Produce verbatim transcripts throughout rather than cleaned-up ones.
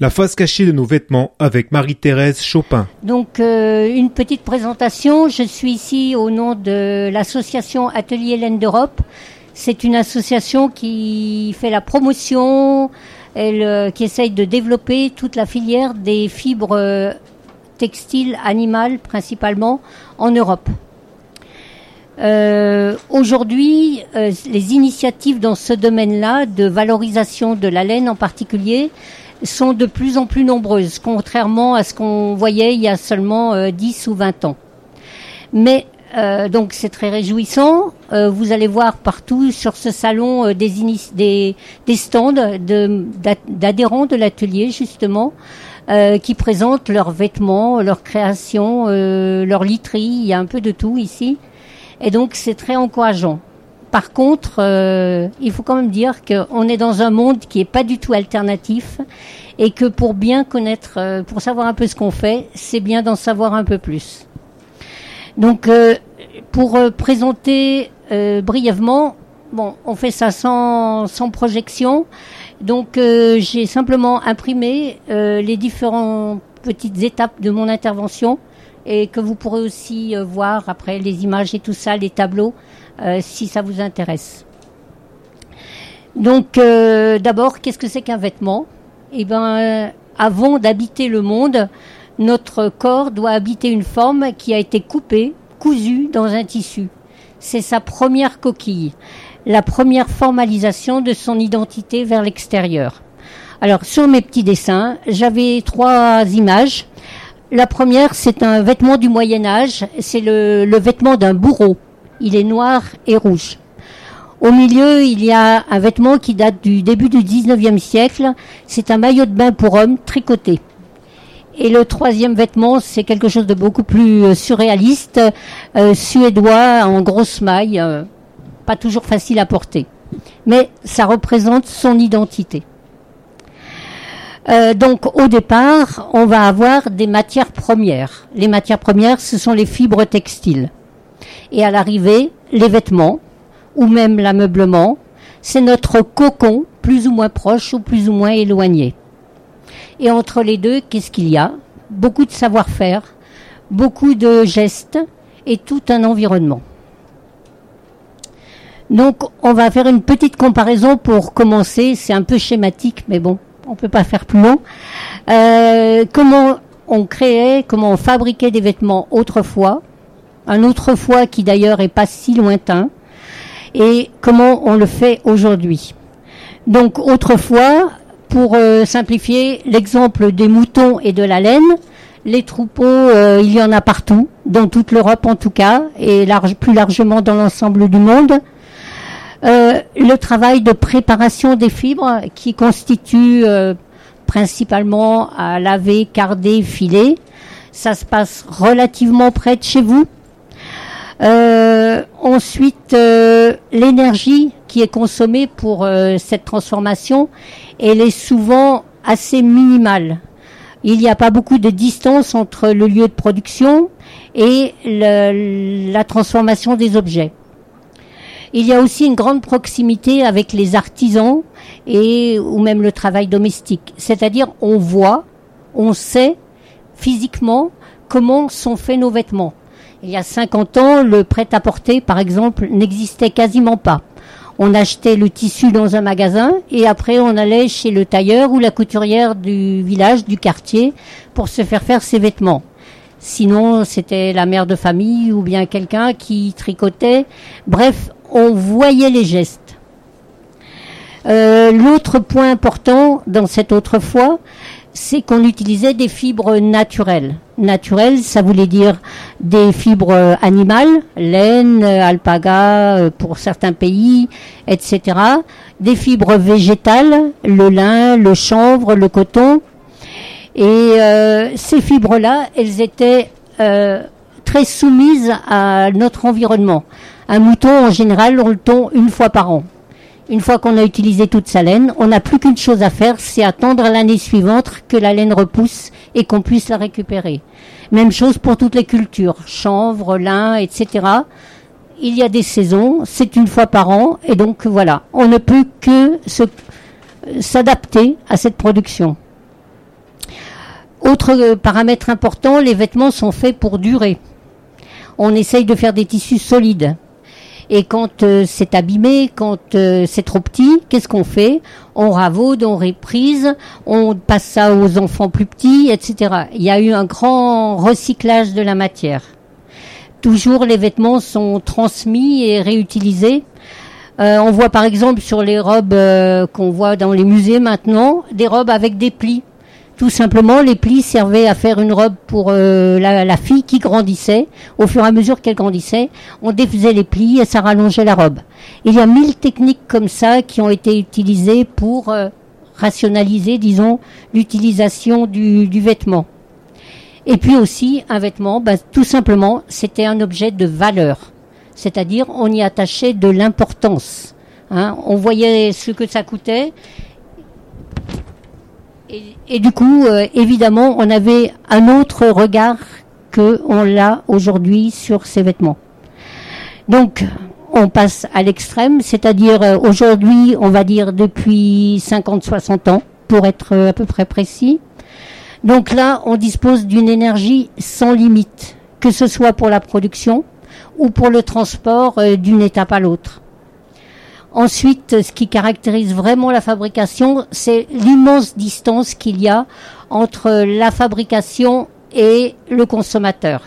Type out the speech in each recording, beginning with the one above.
La face cachée de nos vêtements avec Marie-Thérèse Chopin. Donc euh, une petite présentation. Je suis ici au nom de l'association Atelier Laine d'Europe. C'est une association qui fait la promotion, elle, euh, qui essaye de développer toute la filière des fibres euh, textiles animales principalement en Europe. Euh, aujourd'hui, euh, les initiatives dans ce domaine-là de valorisation de la laine en particulier sont de plus en plus nombreuses, contrairement à ce qu'on voyait il y a seulement euh, dix ou vingt ans. Mais euh, donc c'est très réjouissant. Euh, vous allez voir partout sur ce salon euh, des, inici- des, des stands de, d'adhérents de l'atelier justement euh, qui présentent leurs vêtements, leurs créations, euh, leurs literies. Il y a un peu de tout ici. Et donc c'est très encourageant. Par contre, euh, il faut quand même dire qu'on est dans un monde qui est pas du tout alternatif et que pour bien connaître, euh, pour savoir un peu ce qu'on fait, c'est bien d'en savoir un peu plus. Donc, euh, pour euh, présenter euh, brièvement, bon, on fait ça sans, sans projection. Donc, euh, j'ai simplement imprimé euh, les différentes petites étapes de mon intervention et que vous pourrez aussi euh, voir après les images et tout ça, les tableaux. Euh, si ça vous intéresse. Donc, euh, d'abord, qu'est-ce que c'est qu'un vêtement ? Eh ben, euh, avant d'habiter le monde, notre corps doit habiter une forme qui a été coupée, cousue dans un tissu. C'est sa première coquille, la première formalisation de son identité vers l'extérieur. Alors, sur mes petits dessins, j'avais trois images. La première, c'est un vêtement du Moyen-Âge, c'est le, le vêtement d'un bourreau. Il est noir et rouge. Au milieu, il y a un vêtement qui date du début du dix-neuvième siècle. C'est un maillot de bain pour homme tricoté. Et le troisième vêtement, c'est quelque chose de beaucoup plus surréaliste, euh, suédois en grosse maille, euh, pas toujours facile à porter. Mais ça représente son identité. Euh, donc au départ, on va avoir des matières premières. Les matières premières, ce sont les fibres textiles. Et à l'arrivée, les vêtements, ou même l'ameublement, c'est notre cocon, plus ou moins proche ou plus ou moins éloigné. Et entre les deux, qu'est-ce qu'il y a ? Beaucoup de savoir-faire, beaucoup de gestes et tout un environnement. Donc, on va faire une petite comparaison pour commencer. C'est un peu schématique, mais bon, on ne peut pas faire plus long. Euh, comment on créait, comment on fabriquait des vêtements autrefois, un autrefois qui d'ailleurs est pas si lointain, et comment on le fait aujourd'hui. Donc autrefois, pour euh, simplifier, l'exemple des moutons et de la laine, les troupeaux, euh, il y en a partout, dans toute l'Europe en tout cas, et large, plus largement dans l'ensemble du monde. Euh, le travail de préparation des fibres qui constitue euh, principalement à laver, carder, filer, ça se passe relativement près de chez vous. Euh, ensuite, euh, l'énergie qui est consommée pour euh, cette transformation, elle est souvent assez minimale. Il n'y a pas beaucoup de distance entre le lieu de production et le, la transformation des objets. Il y a aussi une grande proximité avec les artisans et ou même le travail domestique. C'est-à-dire, on voit, on sait physiquement comment sont faits nos vêtements. Il y a cinquante ans, le prêt-à-porter, par exemple, n'existait quasiment pas. On achetait le tissu dans un magasin et après on allait chez le tailleur ou la couturière du village, du quartier, pour se faire faire ses vêtements. Sinon, c'était la mère de famille ou bien quelqu'un qui tricotait. Bref, on voyait les gestes. Euh, l'autre point important dans cette autrefois, c'est qu'on utilisait des fibres naturelles. Naturelles, ça voulait dire des fibres animales, laine, alpaga pour certains pays, et cetera. Des fibres végétales, le lin, le chanvre, le coton. Et euh, ces fibres-là, elles étaient euh, très soumises à notre environnement. Un mouton, en général, on le tond une fois par an. Une fois qu'on a utilisé toute sa laine, on n'a plus qu'une chose à faire, c'est attendre l'année suivante que la laine repousse et qu'on puisse la récupérer. Même chose pour toutes les cultures, chanvre, lin, et cetera. Il y a des saisons, c'est une fois par an, et donc voilà, on ne peut que se, s'adapter à cette production. Autre euh, paramètre important, les vêtements sont faits pour durer. On essaye de faire des tissus solides. Et quand euh, c'est abîmé, quand euh, c'est trop petit, qu'est-ce qu'on fait? On ravaude, on reprise, on passe ça aux enfants plus petits, et cetera. Il y a eu un grand recyclage de la matière. Toujours les vêtements sont transmis et réutilisés. Euh, on voit par exemple sur les robes euh, qu'on voit dans les musées maintenant, des robes avec des plis. Tout simplement, les plis servaient à faire une robe pour euh, la, la fille qui grandissait. Au fur et à mesure qu'elle grandissait, on défaisait les plis et ça rallongeait la robe. Il y a mille techniques comme ça qui ont été utilisées pour euh, rationaliser, disons, l'utilisation du, du vêtement. Et puis aussi, un vêtement, bah, tout simplement, c'était un objet de valeur. C'est-à-dire, on y attachait de l'importance. Hein, on voyait ce que ça coûtait. Et, et du coup, euh, évidemment, on avait un autre regard que on l'a aujourd'hui sur ces vêtements. Donc, on passe à l'extrême, c'est-à-dire euh, aujourd'hui, on va dire depuis cinquante soixante ans, pour être euh, à peu près précis. Donc là, on dispose d'une énergie sans limite, que ce soit pour la production ou pour le transport euh, d'une étape à l'autre. Ensuite, ce qui caractérise vraiment la fabrication, c'est l'immense distance qu'il y a entre la fabrication et le consommateur.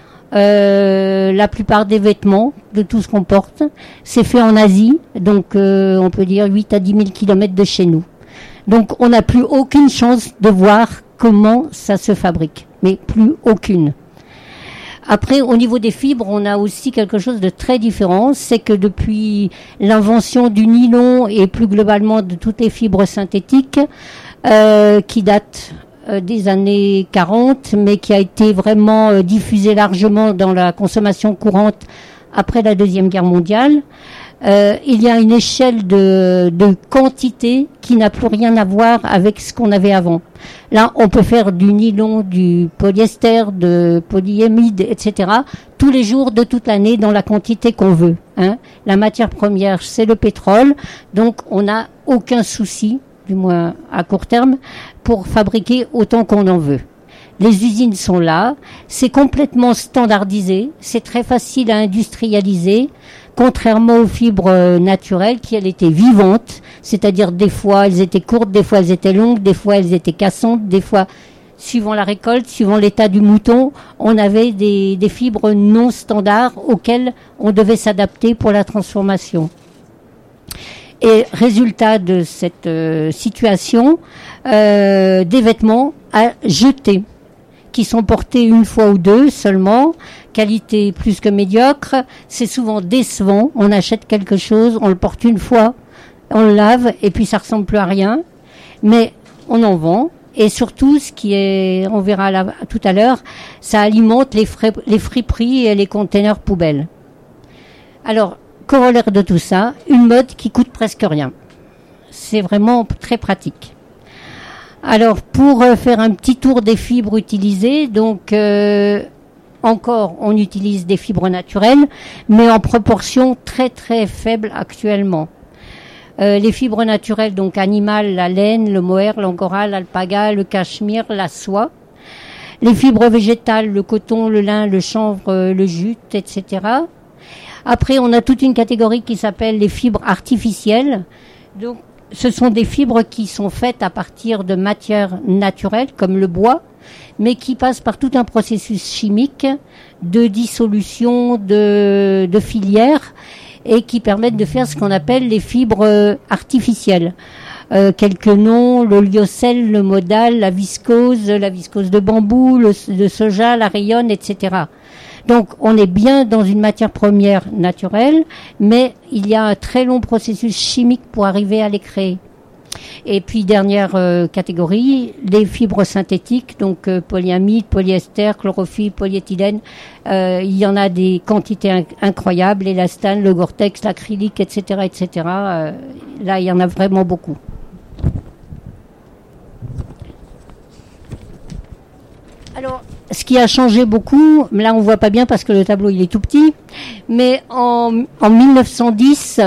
Euh, la plupart des vêtements, de tout ce qu'on porte, c'est fait en Asie, donc euh, on peut dire huit à dix mille kilomètres de chez nous. Donc on n'a plus aucune chance de voir comment ça se fabrique, mais plus aucune. Après, au niveau des fibres, on a aussi quelque chose de très différent. C'est que depuis l'invention du nylon et plus globalement de toutes les fibres synthétiques, euh, qui datent euh, des années quarante, mais qui a été vraiment euh, diffusée largement dans la consommation courante après la Deuxième Guerre mondiale, euh, il y a une échelle de, de quantité qui n'a plus rien à voir avec ce qu'on avait avant. Là, on peut faire du nylon, du polyester, de polyamide, et cetera, tous les jours de toute l'année dans la quantité qu'on veut. Hein. La matière première, c'est le pétrole, donc on n'a aucun souci, du moins à court terme, pour fabriquer autant qu'on en veut. Les usines sont là, c'est complètement standardisé, c'est très facile à industrialiser, contrairement aux fibres naturelles qui, elles, étaient vivantes, c'est-à-dire des fois elles étaient courtes, des fois elles étaient longues, des fois elles étaient cassantes, des fois, suivant la récolte, suivant l'état du mouton, on avait des, des fibres non standards auxquelles on devait s'adapter pour la transformation. Et résultat de cette euh, situation, euh, des vêtements à jeter, qui sont portés une fois ou deux seulement, qualité plus que médiocre, c'est souvent décevant, on achète quelque chose, on le porte une fois, on le lave et puis ça ressemble plus à rien, mais on en vend, et surtout ce qui est, on verra là, tout à l'heure, ça alimente les, frais, les friperies et les containers poubelles. Alors, corollaire de tout ça, une mode qui coûte presque rien. C'est vraiment très pratique. Alors, pour euh, faire un petit tour des fibres utilisées, donc euh, encore, on utilise des fibres naturelles, mais en proportion très très faible actuellement. Euh, les fibres naturelles, donc animales, la laine, le mohair, l'angora, l'alpaga, le cachemire, la soie. Les fibres végétales, le coton, le lin, le chanvre, le jute, et cetera. Après, on a toute une catégorie qui s'appelle les fibres artificielles. Donc, ce sont des fibres qui sont faites à partir de matières naturelles, comme le bois, mais qui passent par tout un processus chimique de dissolution de, de filières et qui permettent de faire ce qu'on appelle les fibres artificielles. Euh, quelques noms, le lyocell, le modal, la viscose, la viscose de bambou, le, le soja, la rayonne, et cetera. Donc, on est bien dans une matière première naturelle, mais il y a un très long processus chimique pour arriver à les créer. Et puis, dernière euh, catégorie, les fibres synthétiques, donc euh, polyamide, polyester, chlorophylle, polyéthylène. Euh, il y en a des quantités inc- incroyables, l'élastane, le Gore-Tex, l'acrylique, et cetera, et cetera. Euh, là, il y en a vraiment beaucoup. Alors, ce qui a changé beaucoup, là on voit pas bien parce que le tableau il est tout petit, mais en, en mille neuf cent dix,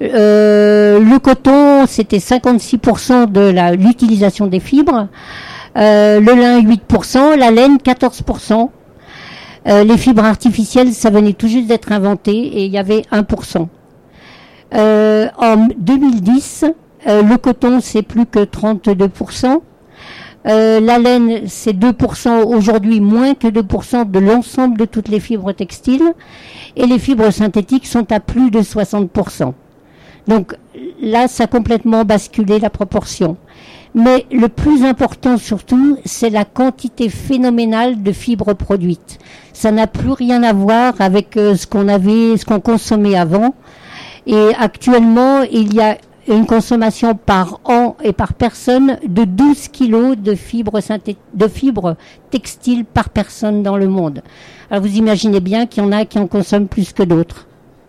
euh, le coton c'était cinquante-six pour cent de la, l'utilisation des fibres, Euh, le lin huit pour cent, la laine quatorze pour cent. Euh, les fibres artificielles, ça venait tout juste d'être inventé et il y avait un pour cent. Euh, en deux mille dix, euh, le coton, c'est plus que trente-deux pour cent. Euh, la laine, c'est deux pour cent aujourd'hui, moins que deux pour cent de l'ensemble de toutes les fibres textiles. Et les fibres synthétiques sont à plus de soixante pour cent. Donc là, ça a complètement basculé la proportion. Mais le plus important surtout, c'est la quantité phénoménale de fibres produites. Ça n'a plus rien à voir avec euh, ce qu'on avait, ce qu'on consommait avant. Et actuellement, il y a une consommation par an et par personne de douze kilos de fibres synthé- de fibres textiles par personne dans le monde. Alors vous imaginez bien qu'il y en a qui en consomment plus que d'autres.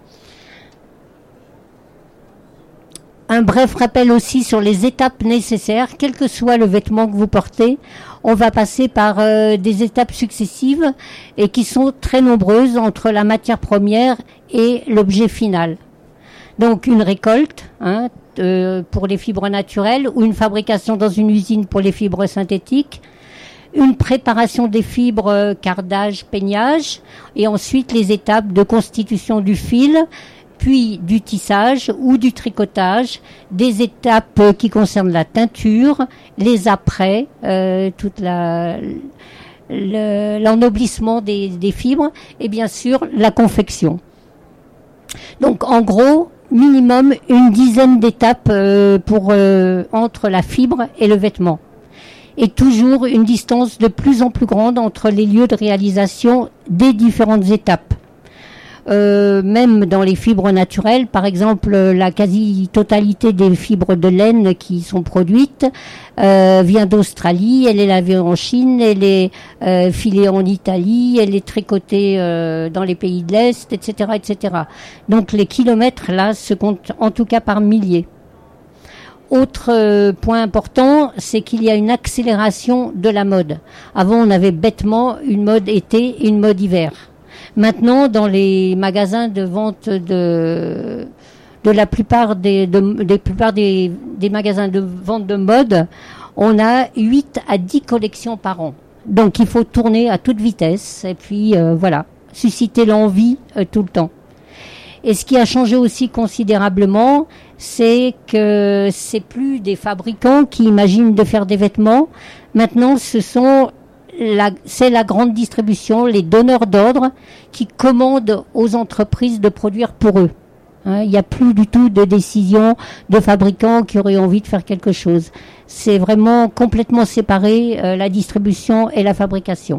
Un bref rappel aussi sur les étapes nécessaires, quel que soit le vêtement que vous portez, on va passer par euh, des étapes successives et qui sont très nombreuses entre la matière première et l'objet final. Donc une récolte hein, euh, pour les fibres naturelles ou une fabrication dans une usine pour les fibres synthétiques, une préparation des fibres, euh, cardage, peignage, et ensuite les étapes de constitution du fil, puis du tissage ou du tricotage, des étapes euh, qui concernent la teinture, les apprêts, euh, toute la le, l'ennoblissement des, des fibres et bien sûr la confection. Donc en gros, minimum une dizaine d'étapes euh, pour euh, entre la fibre et le vêtement. Et toujours une distance de plus en plus grande entre les lieux de réalisation des différentes étapes. Euh, même dans les fibres naturelles, par exemple, la quasi-totalité des fibres de laine qui sont produites euh, vient d'Australie, elle est lavée en Chine, elle est euh, filée en Italie, elle est tricotée euh, dans les pays de l'Est, et cetera, et cetera. Donc les kilomètres, là, se comptent en tout cas par milliers. Autre euh, point important, c'est qu'il y a une accélération de la mode. Avant, on avait bêtement une mode été et une mode hiver. Maintenant, dans les magasins de vente de de la plupart des de, des plupart des, des magasins de vente de mode, on a huit à dix collections par an. Donc, il faut tourner à toute vitesse et puis euh, voilà, susciter l'envie euh, tout le temps. Et ce qui a changé aussi considérablement, c'est que c'est plus des fabricants qui imaginent de faire des vêtements. Maintenant, ce sont La, c'est la grande distribution, les donneurs d'ordre qui commandent aux entreprises de produire pour eux. Hein, il n'y a plus du tout de décision de fabricants qui auraient envie de faire quelque chose. C'est vraiment complètement séparé, euh, la distribution et la fabrication.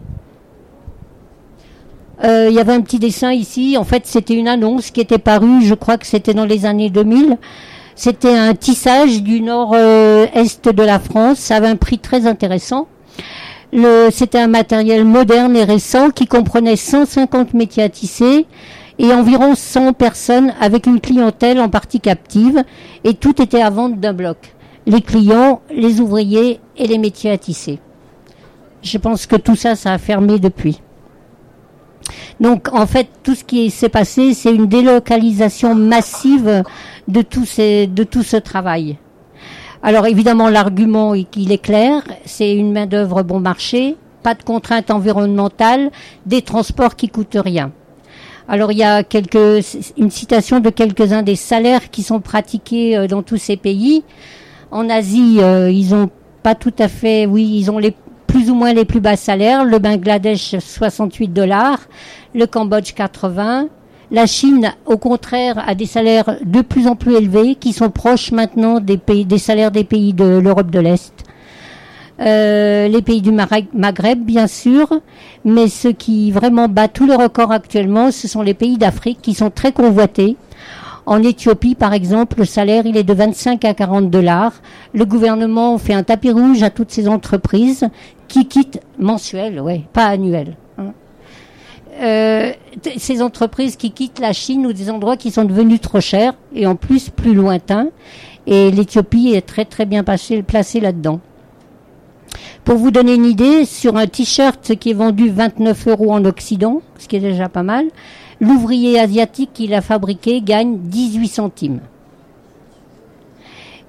Euh, il y avait un petit dessin ici. En fait, c'était une annonce qui était parue, je crois que c'était dans les années deux mille. C'était un tissage du nord-est de la France. Ça avait un prix très intéressant. Le, c'était un matériel moderne et récent qui comprenait cent cinquante métiers à tisser et environ cent personnes avec une clientèle en partie captive et tout était à vendre d'un bloc. Les clients, les ouvriers et les métiers à tisser. Je pense que tout ça, ça a fermé depuis. Donc en fait, tout ce qui s'est passé, c'est une délocalisation massive de tout, ces, de tout ce travail. Alors évidemment, l'argument, il est clair, c'est une main-d'œuvre bon marché, pas de contraintes environnementales, des transports qui coûtent rien. Alors il y a quelques, une citation de quelques-uns des salaires qui sont pratiqués dans tous ces pays. En Asie, euh, ils ont pas tout à fait, oui, ils ont les plus ou moins les plus bas salaires. Le Bangladesh, soixante-huit dollars, le Cambodge, quatre-vingts. La Chine, au contraire, a des salaires de plus en plus élevés, qui sont proches maintenant des pays, des salaires des pays de l'Europe de l'Est. Euh, les pays du Maghreb, bien sûr, mais ce qui vraiment bat tous les records actuellement, ce sont les pays d'Afrique qui sont très convoités. En Éthiopie, par exemple, le salaire, il est de vingt-cinq à quarante dollars. Le gouvernement fait un tapis rouge à toutes ces entreprises qui quittent mensuel, ouais, pas annuel. Hein. Euh, t- ces entreprises qui quittent la Chine ou des endroits qui sont devenus trop chers et en plus plus lointains. Et l'Éthiopie est très très bien placée, placée là-dedans. Pour vous donner une idée, sur un t-shirt qui est vendu vingt-neuf euros en Occident, ce qui est déjà pas mal, l'ouvrier asiatique qui l'a fabriqué gagne dix-huit centimes.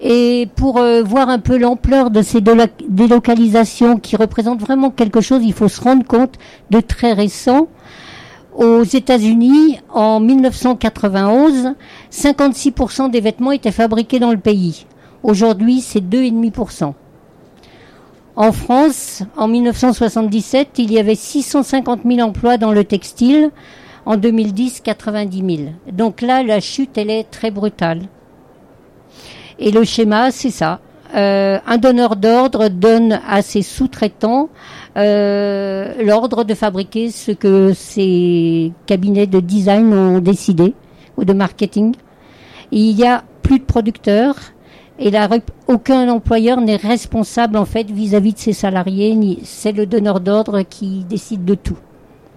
Et pour euh, voir un peu l'ampleur de ces délo- délocalisations qui représentent vraiment quelque chose, il faut se rendre compte de très récent. Aux États-Unis, en dix-neuf cent quatre-vingt-onze, cinquante-six pour cent des vêtements étaient fabriqués dans le pays. Aujourd'hui, c'est deux virgule cinq pour cent. En France, en dix-neuf cent soixante-dix-sept, il y avait six cent cinquante mille emplois dans le textile. En deux mille dix, quatre-vingt-dix mille. Donc là, la chute, elle est très brutale. Et le schéma, c'est ça. Euh, un donneur d'ordre donne à ses sous-traitants euh, l'ordre de fabriquer ce que ces cabinets de design ont décidé, ou de marketing. Il n'y a plus de producteurs et la, aucun employeur n'est responsable en fait vis-à-vis de ses salariés. Ni, c'est le donneur d'ordre qui décide de tout.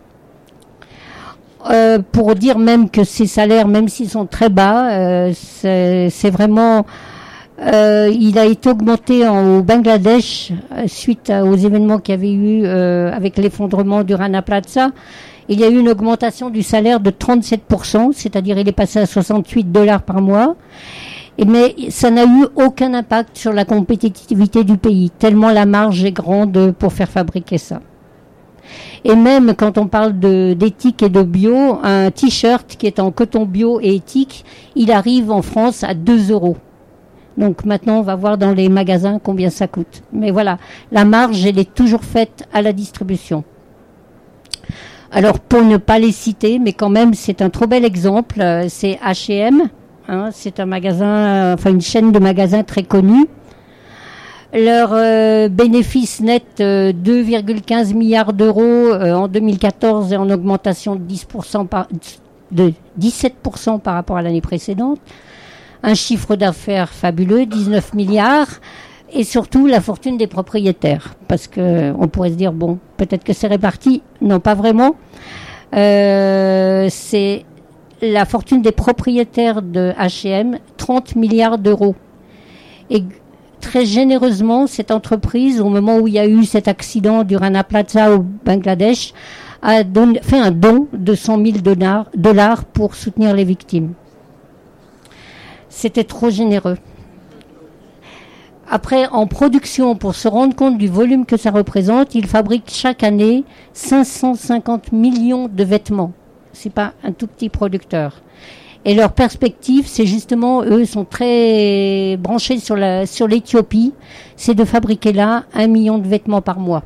Euh, pour dire même que ces salaires, même s'ils sont très bas, euh, c'est, c'est vraiment... Euh, il a été augmenté en, au Bangladesh euh, suite à, aux événements qu'il y avait eu euh, avec l'effondrement du Rana Plaza. Il y a eu une augmentation du salaire de trente-sept pour cent, c'est-à-dire il est passé à soixante-huit dollars par mois. Et, mais ça n'a eu aucun impact sur la compétitivité du pays, tellement la marge est grande pour faire fabriquer ça. Et même quand on parle de, d'éthique et de bio, un t-shirt qui est en coton bio et éthique, il arrive en France à deux euros. Donc maintenant, on va voir dans les magasins combien ça coûte. Mais voilà, la marge, elle est toujours faite à la distribution. Alors, pour ne pas les citer, mais quand même, c'est un trop bel exemple, euh, c'est H et M. Hein, c'est un magasin, euh, enfin une chaîne de magasins très connue. Leur euh, bénéfice net, euh, deux virgule quinze milliards d'euros euh, en deux mille quatorze et en augmentation de dix pour cent par, de dix-sept pour cent par rapport à l'année précédente. Un chiffre d'affaires fabuleux, dix-neuf milliards, et surtout la fortune des propriétaires. Parce que on pourrait se dire, bon, peut-être que c'est réparti. Non, pas vraiment. Euh, c'est la fortune des propriétaires de H et M, trente milliards d'euros. Et très généreusement, cette entreprise, au moment où il y a eu cet accident du Rana Plaza au Bangladesh, a donné, fait un don de cent mille dollars, dollars pour soutenir les victimes. C'était trop généreux. Après, en production, pour se rendre compte du volume que ça représente, ils fabriquent chaque année cinq cent cinquante millions de vêtements. C'est pas un tout petit producteur. Et leur perspective, c'est justement, eux sont très branchés sur la, sur l'Éthiopie, c'est de fabriquer là un million de vêtements par mois.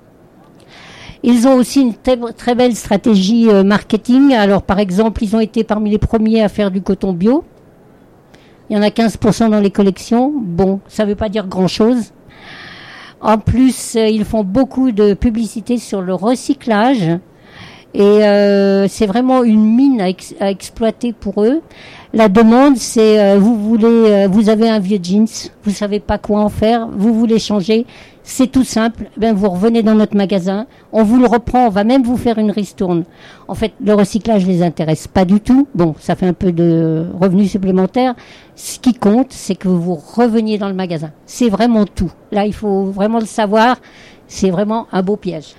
Ils ont aussi une très, très belle stratégie euh, marketing. Alors, par exemple, ils ont été parmi les premiers à faire du coton bio. Il y en a quinze pour cent dans les collections. Bon, ça ne veut pas dire grand-chose. En plus, euh, ils font beaucoup de publicité sur le recyclage. Et euh, c'est vraiment une mine à, ex- à exploiter pour eux. La demande, c'est euh, vous voulez, euh, vous avez un vieux jeans, vous savez pas quoi en faire, vous voulez changer. C'est tout simple. Ben vous revenez dans notre magasin, on vous le reprend, on va même vous faire une ristourne. En fait, le recyclage les intéresse pas du tout. Bon, ça fait un peu de revenus supplémentaires. Ce qui compte, c'est que vous reveniez dans le magasin. C'est vraiment tout. Là, il faut vraiment le savoir. C'est vraiment un beau piège.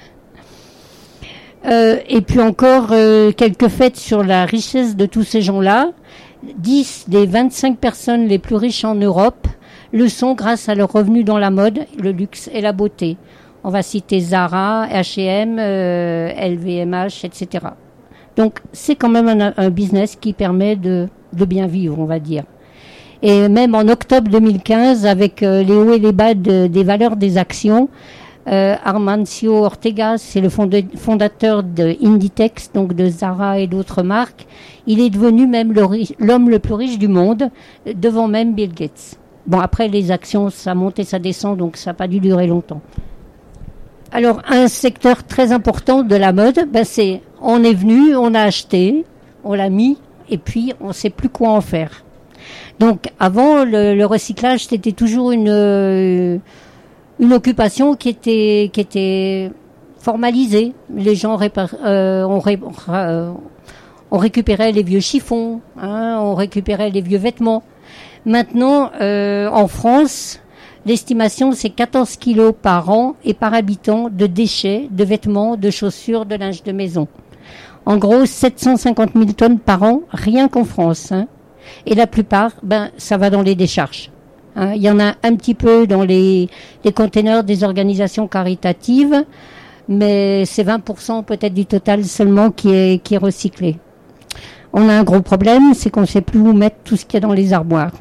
Euh, et puis encore euh, quelques faits sur la richesse de tous ces gens-là. dix des vingt-cinq personnes les plus riches en Europe le sont grâce à leurs revenus dans la mode, le luxe et la beauté. On va citer Zara, H et M, euh, L V M H, et cetera. Donc c'est quand même un, un business qui permet de, de bien vivre, on va dire. Et même en octobre deux mille quinze, avec euh, les hauts et les bas de, des valeurs des actions, Euh, Armancio Ortega, c'est le fonde- fondateur de Inditex, donc de Zara et d'autres marques. Il est devenu même le ri- l'homme le plus riche du monde, devant même Bill Gates. Bon, après, les actions, ça monte et ça descend, donc ça n'a pas dû durer longtemps. Alors, un secteur très important de la mode, ben c'est, on est venu, on a acheté, on l'a mis, et puis on ne sait plus quoi en faire. Donc, avant, le, le recyclage, c'était toujours une... Euh, une occupation qui était qui était formalisée. Les gens répar- euh, on, ré- euh, on récupérait les vieux chiffons, hein, on récupérait les vieux vêtements. Maintenant, euh, en France, l'estimation c'est quatorze kilos par an et par habitant de déchets, de vêtements, de chaussures, de linge de maison. En gros, sept cent cinquante mille tonnes par an, rien qu'en France. Hein. Et la plupart, ben, ça va dans les décharges. Hein. Il y en a un petit peu dans les, les containers des organisations caritatives, mais c'est vingt pour cent peut-être du total seulement qui est, qui est recyclé. On a un gros problème, c'est qu'on ne sait plus où mettre tout ce qu'il y a dans les armoires.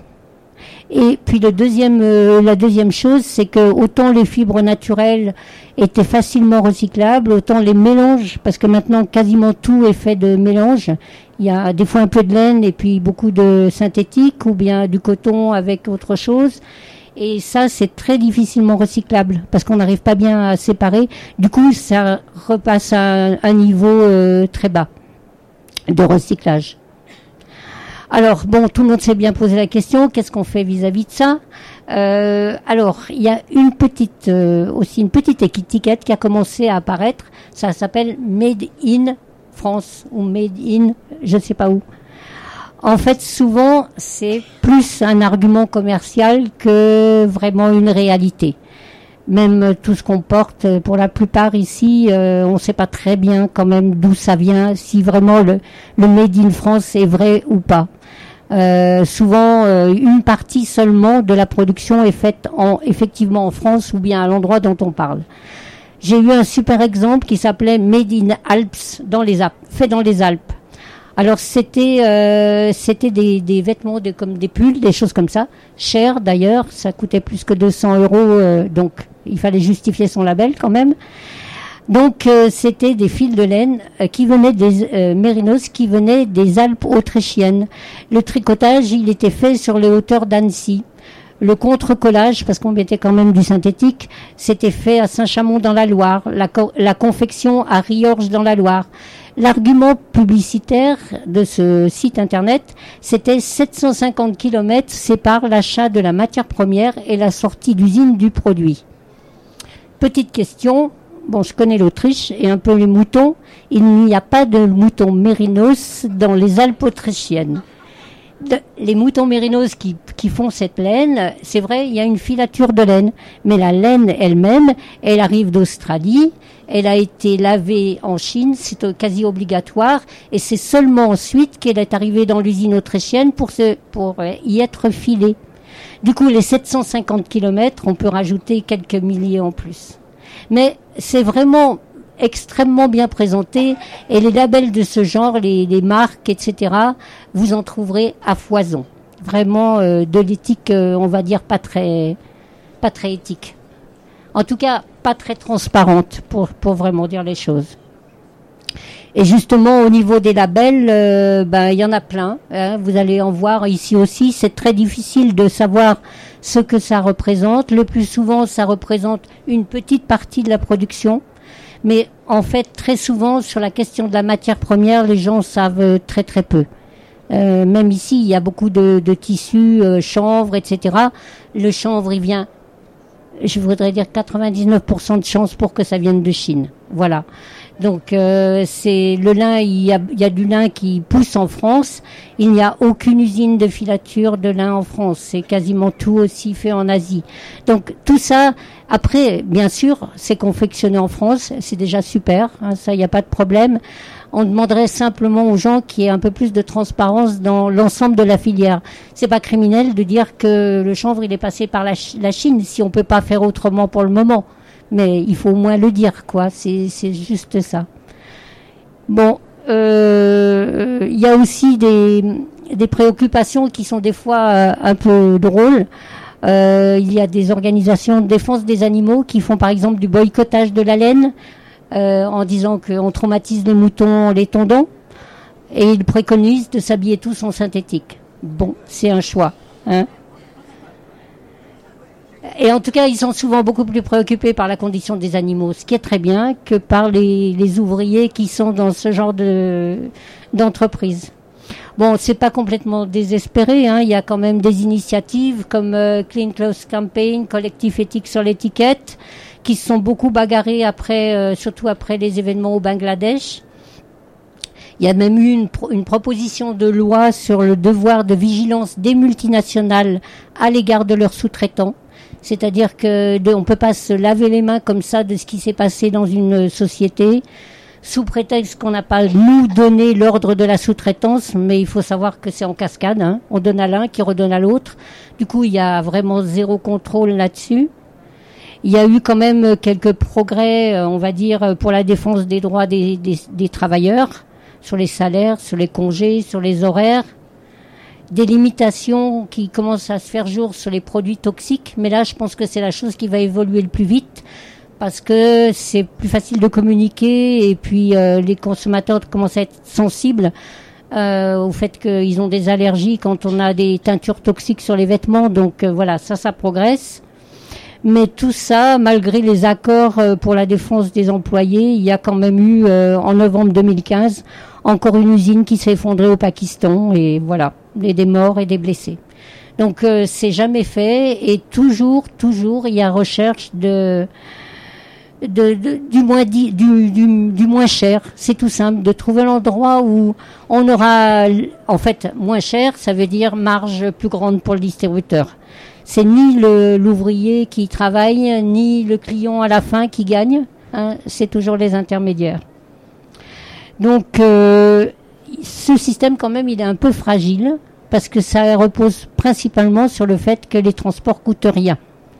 Et puis le deuxième, euh, la deuxième chose, c'est que autant les fibres naturelles étaient facilement recyclables, autant les mélanges, parce que maintenant quasiment tout est fait de mélanges. Il y a des fois un peu de laine et puis beaucoup de synthétique ou bien du coton avec autre chose. Et ça, c'est très difficilement recyclable parce qu'on n'arrive pas bien à séparer. Du coup, ça repasse à un, un niveau euh, très bas de recyclage. Alors, bon, tout le monde s'est bien posé la question, qu'est-ce qu'on fait vis-à-vis de ça ? euh, Alors, il y a une petite, euh, aussi une petite étiquette qui a commencé à apparaître, ça s'appelle Made in France, ou Made in, je ne sais pas où. En fait, souvent, c'est plus un argument commercial que vraiment une réalité. Même tout ce qu'on porte, pour la plupart ici, euh, on ne sait pas très bien quand même d'où ça vient, si vraiment le, le Made in France est vrai ou pas. Euh, souvent, euh, une partie seulement de la production est faite en, effectivement en France ou bien à l'endroit dont on parle. J'ai eu un super exemple qui s'appelait Made in Alps, dans les Alpes, fait dans les Alpes. Alors c'était euh, c'était des, des vêtements de, comme des pulls, des choses comme ça, chers d'ailleurs, ça coûtait plus que deux cents euros, euh, donc il fallait justifier son label quand même. Donc euh, c'était des fils de laine euh, qui venaient des euh, mérinos, qui venaient des Alpes autrichiennes. Le tricotage, il était fait sur les hauteurs d'Annecy. Le contre-collage, parce qu'on mettait quand même du synthétique, c'était fait à Saint-Chamond dans la Loire. La, co- la confection à Riorges dans la Loire. L'argument publicitaire de ce site internet, c'était sept cent cinquante kilomètres séparent l'achat de la matière première et la sortie d'usine du produit. Petite question, bon, je connais l'Autriche et un peu les moutons. Il n'y a pas de moutons mérinos dans les Alpes autrichiennes. De, les moutons mérinos qui, qui font cette laine, c'est vrai, il y a une filature de laine, mais la laine elle-même, elle arrive d'Australie, elle a été lavée en Chine, c'est quasi obligatoire, et c'est seulement ensuite qu'elle est arrivée dans l'usine autrichienne pour, se, pour y être filée. Du coup, les sept cent cinquante kilomètres, on peut rajouter quelques milliers en plus. Mais c'est vraiment extrêmement bien présenté, et les labels de ce genre, les, les marques, et cetera, vous en trouverez à foison. Vraiment euh, de l'éthique, euh, on va dire, pas très, pas très éthique. En tout cas, pas très transparente, pour, pour vraiment dire les choses. Et justement, au niveau des labels, euh, ben, il y en a plein. Hein, vous allez en voir ici aussi. C'est très difficile de savoir ce que ça représente. Le plus souvent, ça représente une petite partie de la production. Mais en fait, très souvent, sur la question de la matière première, les gens savent très très peu. Euh, même ici, il y a beaucoup de, de tissus, euh, chanvre, et cetera. Le chanvre, il vient, je voudrais dire quatre-vingt-dix-neuf pour cent de chance pour que ça vienne de Chine. Voilà. Donc, euh, c'est le lin, il y a, il y a du lin qui pousse en France. Il n'y a aucune usine de filature de lin en France. C'est quasiment tout aussi fait en Asie. Donc, tout ça, après, bien sûr, c'est confectionné en France. C'est déjà super. Hein, ça, il n'y a pas de problème. On demanderait simplement aux gens qu'il y ait un peu plus de transparence dans l'ensemble de la filière. C'est pas criminel de dire que le chanvre, il est passé par la, Ch- la Chine si on peut pas faire autrement pour le moment. Mais il faut au moins le dire, quoi. C'est, c'est juste ça. Bon, euh, il y a aussi des, des préoccupations qui sont des fois euh, un peu drôles. Euh, il y a des organisations de défense des animaux qui font par exemple du boycottage de la laine euh, en disant qu'on traumatise les moutons en les tondant. Et ils préconisent de s'habiller tous en synthétique. Bon, c'est un choix, hein. Et en tout cas, ils sont souvent beaucoup plus préoccupés par la condition des animaux, ce qui est très bien, que par les, les ouvriers qui sont dans ce genre de, d'entreprise. Bon, c'est pas complètement désespéré, hein. Il y a quand même des initiatives comme euh, Clean Clothes Campaign, collectif éthique sur l'étiquette, qui se sont beaucoup bagarrés après, euh, surtout après les événements au Bangladesh. Il y a même eu une, pro- une proposition de loi sur le devoir de vigilance des multinationales à l'égard de leurs sous-traitants. C'est-à-dire que de, on peut pas se laver les mains comme ça de ce qui s'est passé dans une société. sous prétexte qu'on n'a pas, nous, donné l'ordre de la sous-traitance, mais il faut savoir que c'est en cascade, hein. On donne à l'un qui redonne à l'autre. Du coup, il y a vraiment zéro contrôle là-dessus. Il y a eu quand même quelques progrès, on va dire, pour la défense des droits des, des, des travailleurs, sur les salaires, sur les congés, sur les horaires. Des limitations qui commencent à se faire jour sur les produits toxiques, mais là, je pense que c'est la chose qui va évoluer le plus vite, parce que c'est plus facile de communiquer, et puis euh, les consommateurs commencent à être sensibles euh, au fait qu'ils ont des allergies quand on a des teintures toxiques sur les vêtements. Donc euh, voilà, ça, ça progresse. Mais tout ça, malgré les accords euh, pour la défense des employés, il y a quand même eu, euh, en novembre deux mille quinze, encore une usine qui s'est effondrée au Pakistan, et voilà, et des morts et des blessés. Donc euh, c'est jamais fait, et toujours, toujours, il y a recherche de... De, de, du moins di, du, du, du moins cher, c'est tout simple, de trouver l'endroit où on aura, en fait, moins cher, ça veut dire marge plus grande pour le distributeur. C'est ni le, l'ouvrier qui travaille, ni le client à la fin qui gagne, hein, c'est toujours les intermédiaires. Donc, euh, ce système quand même, il est un peu fragile, parce que ça repose principalement sur le fait que les transports coûtent rien.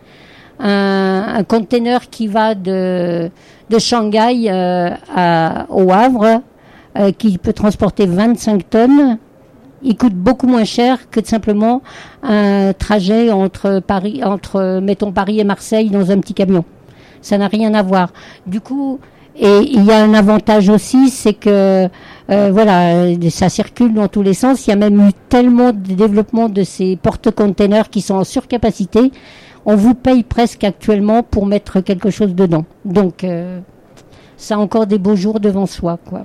Un, un container qui va de, de Shanghai euh, à, au Havre, euh, qui peut transporter vingt-cinq tonnes, il coûte beaucoup moins cher que de simplement un trajet entre Paris, entre mettons Paris et Marseille dans un petit camion. Ça n'a rien à voir. Du coup, et il y a un avantage aussi, c'est que euh, voilà, ça circule dans tous les sens. Il y a même eu tellement de développement de ces porte-containers qui sont en surcapacité. On vous paye presque actuellement pour mettre quelque chose dedans. Donc, euh, ça a encore des beaux jours devant soi, quoi.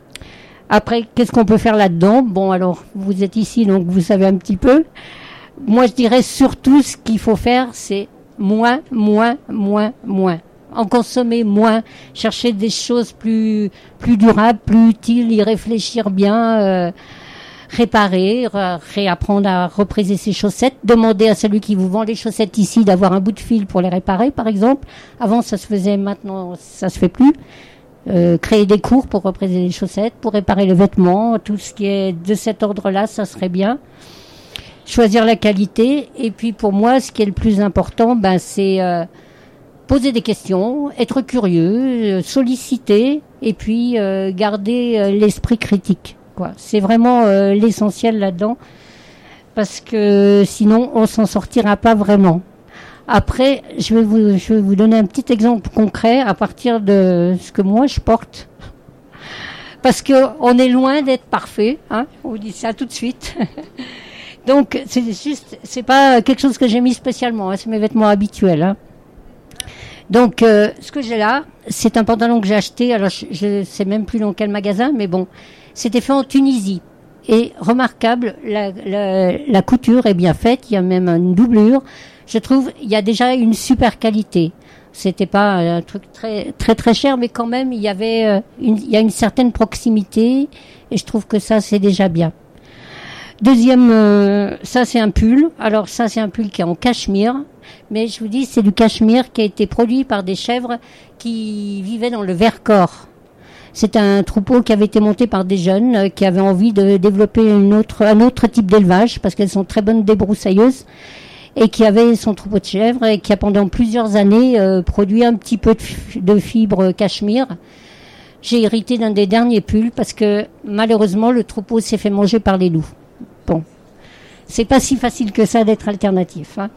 Après, qu'est-ce qu'on peut faire là-dedans ? Bon, alors, vous êtes ici, donc vous savez un petit peu. Moi, je dirais surtout, ce qu'il faut faire, c'est moins, moins, moins, moins. En consommer moins, chercher des choses plus, plus durables, plus utiles, y réfléchir bien, euh, réparer, réapprendre à repriser ses chaussettes, demander à celui qui vous vend les chaussettes ici d'avoir un bout de fil pour les réparer, par exemple. Avant, ça se faisait, maintenant, ça se fait plus. Euh, créer des cours pour repriser les chaussettes, pour réparer les vêtements, tout ce qui est de cet ordre-là, ça serait bien. Choisir la qualité. Et puis, pour moi, ce qui est le plus important, ben, c'est euh, poser des questions, être curieux, euh, solliciter, et puis euh, garder euh, l'esprit critique. Quoi. C'est vraiment euh, l'essentiel là-dedans, parce que sinon on s'en sortira pas vraiment. Après, je vais vous, je vais vous donner un petit exemple concret à partir de ce que moi je porte, parce que on est loin d'être parfait, hein. On vous dit ça tout de suite. Donc c'est juste, c'est pas quelque chose que j'ai mis spécialement, hein, c'est mes vêtements habituels. Hein. Donc euh, ce que j'ai là, c'est un pantalon que j'ai acheté. Alors je, je sais même plus dans quel magasin, mais bon. C'était fait en Tunisie. Et remarquable, la, la, la couture est bien faite, il y a même une doublure. Je trouve, il y a déjà une super qualité. C'était pas un truc très très très cher, mais quand même, il y avait une, il y a une certaine proximité, et je trouve que ça, c'est déjà bien. Deuxième, euh, ça c'est un pull. Alors ça, c'est un pull qui est en cachemire, mais je vous dis, c'est du cachemire qui a été produit par des chèvres qui vivaient dans le Vercors. C'est un troupeau qui avait été monté par des jeunes euh, qui avaient envie de développer une autre, un autre type d'élevage, parce qu'elles sont très bonnes débroussailleuses, et qui avait son troupeau de chèvres et qui a pendant plusieurs années euh, produit un petit peu de, f- de fibres cachemire. J'ai hérité d'un des derniers pulls parce que malheureusement le troupeau s'est fait manger par les loups. Bon, c'est pas si facile que ça d'être alternatif, hein.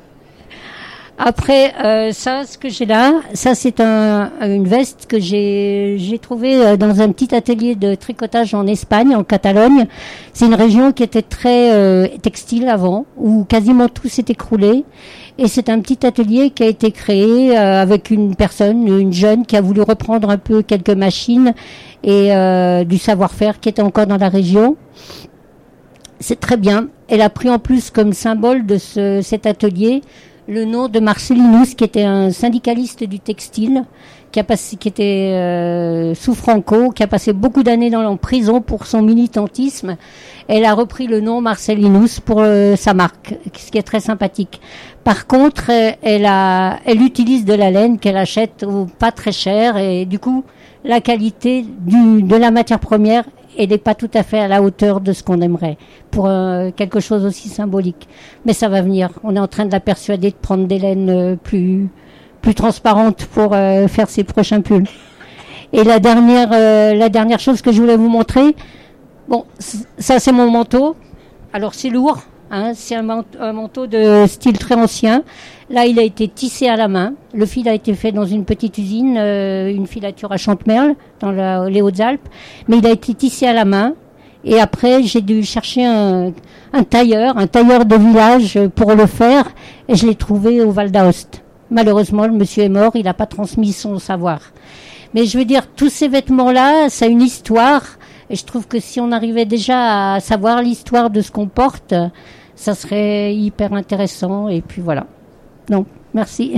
Après, euh, ça, ce que j'ai là, ça c'est un, une veste que j'ai, j'ai trouvée dans un petit atelier de tricotage en Espagne, en Catalogne. C'est une région qui était très euh, textile avant, où quasiment tout s'est écroulé. Et c'est un petit atelier qui a été créé euh, avec une personne, une jeune, qui a voulu reprendre un peu quelques machines et euh, du savoir-faire qui était encore dans la région. C'est très bien. Elle a pris en plus comme symbole de ce, cet atelier le nom de Marcellinus, qui était un syndicaliste du textile, qui a passé, qui était euh, sous Franco, qui a passé beaucoup d'années dans en prison pour son militantisme. Elle a repris le nom Marcellinus pour euh, sa marque, ce qui est très sympathique. Par contre, euh, elle a, elle utilise de la laine qu'elle achète au, pas très cher, et du coup, la qualité du, de la matière première, elle n'est pas tout à fait à la hauteur de ce qu'on aimerait pour euh, quelque chose aussi symbolique. Mais ça va venir. On est en train de la persuader de prendre des laines euh, plus plus transparentes pour euh, faire ses prochains pulls. Et la dernière euh, la dernière chose que je voulais vous montrer, bon, ça c'est mon manteau. Alors c'est lourd, hein, c'est un manteau, un manteau de style très ancien. Là, il a été tissé à la main. Le fil a été fait dans une petite usine, euh, une filature à Chantemerle, dans la, les Hautes-Alpes. Mais il a été tissé à la main. Et après, j'ai dû chercher un, un tailleur, un tailleur de village pour le faire. Et je l'ai trouvé au Val d'Aoste. Malheureusement, le monsieur est mort. Il n'a pas transmis son savoir. Mais je veux dire, tous ces vêtements-là, ça a une histoire. Et je trouve que si on arrivait déjà à savoir l'histoire de ce qu'on porte, ça serait hyper intéressant. Et puis voilà. Donc, merci.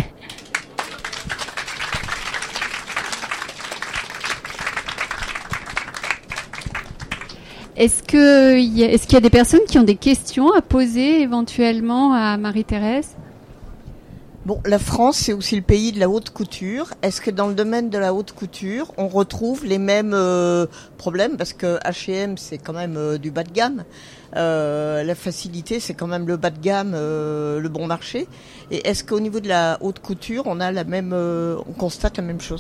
Est-ce que y a, est-ce qu'il y a des personnes qui ont des questions à poser éventuellement à Marie-Thérèse ? Bon, la France, c'est aussi le pays de la haute couture. Est-ce que dans le domaine de la haute couture, on retrouve les mêmes euh, problèmes ? Parce que H et M, c'est quand même euh, du bas de gamme. Euh, la facilité, c'est quand même le bas de gamme, euh, le bon marché. Et est-ce qu'au niveau de la haute couture, on a la même, euh, on constate la même chose ?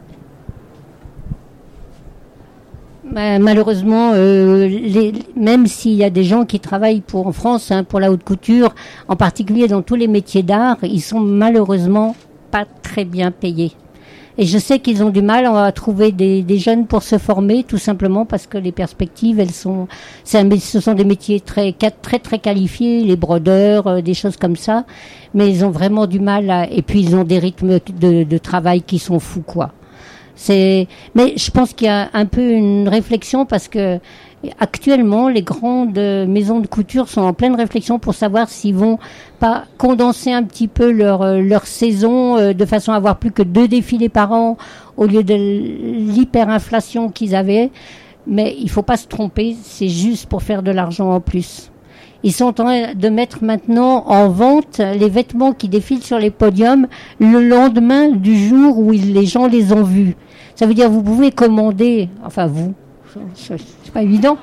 Malheureusement, euh, les, même s'il y a des gens qui travaillent pour en France, hein, pour la haute couture, en particulier dans tous les métiers d'art, ils sont malheureusement pas très bien payés. Et je sais qu'ils ont du mal à trouver des, des jeunes pour se former, tout simplement parce que les perspectives, elles sont, c'est un, ce sont des métiers très, très, très qualifiés, les brodeurs, euh, des choses comme ça, mais ils ont vraiment du mal à, et puis ils ont des rythmes de, de travail qui sont fous, quoi. C'est, mais je pense qu'il y a un peu une réflexion parce que actuellement, les grandes maisons de couture sont en pleine réflexion pour savoir s'ils vont pas condenser un petit peu leur leur saison de façon à avoir plus que deux défilés par an au lieu de l'hyperinflation qu'ils avaient. Mais il faut pas se tromper, c'est juste pour faire de l'argent en plus. Ils sont en train de mettre maintenant en vente les vêtements qui défilent sur les podiums le lendemain du jour où ils, les gens les ont vus. Ça veut dire vous pouvez commander, enfin vous, c'est pas évident.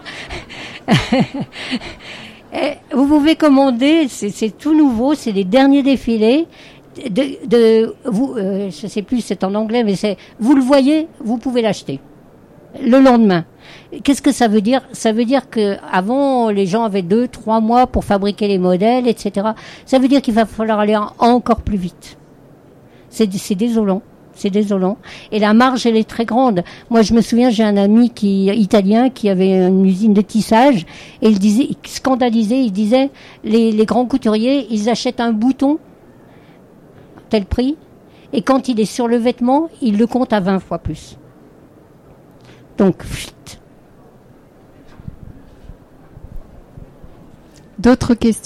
Vous pouvez commander, c'est, c'est tout nouveau, c'est les derniers défilés. De, de vous, euh, je sais plus, c'est en anglais, mais c'est vous le voyez, vous pouvez l'acheter le lendemain. Qu'est-ce que ça veut dire ? Ça veut dire que avant les gens avaient deux, trois mois pour fabriquer les modèles, et cetera. Ça veut dire qu'il va falloir aller encore plus vite. C'est, c'est désolant. C'est désolant. Et la marge, elle est très grande. Moi, je me souviens, j'ai un ami qui, italien qui avait une usine de tissage et il disait, scandalisé, il disait, les, les grands couturiers, ils achètent un bouton, tel prix, et quand il est sur le vêtement, ils le comptent à vingt fois plus. Donc, pfft. D'autres questions ?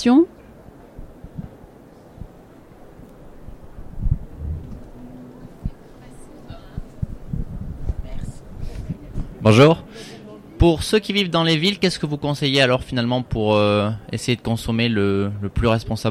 Bonjour. Pour ceux qui vivent dans les villes, qu'est-ce que vous conseillez alors finalement pour euh, essayer de consommer le, le plus responsablement ?